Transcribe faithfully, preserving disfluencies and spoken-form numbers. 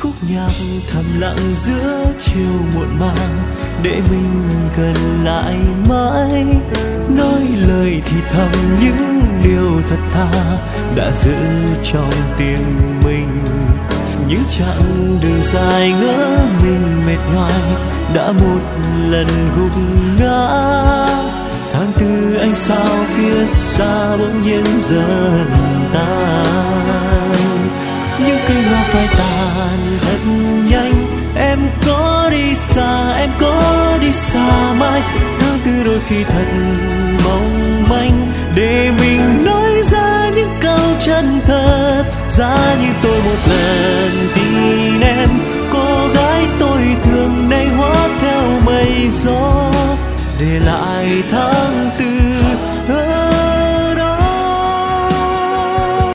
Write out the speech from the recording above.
khúc nhạc thầm lặng giữa chiều muộn màng, để mình gần lại mãi. Nói lời thì thầm những điều thật thà đã giữ trong tim mình. Những chặng đường dài ngỡ mình mệt nhoài đã một lần gục ngã. Tháng tư ánh sao phía xa bỗng nhiên dần tan. Những cây hoa phai tàn thật nhanh. Em có đi xa, em có đi xa mãi. Tháng tư đôi khi thật mong manh, để mình nói ra những câu chân thật. Giá như tôi một lần tin em, cô gái tôi thương nay hóa theo mây gió, để lại tháng tư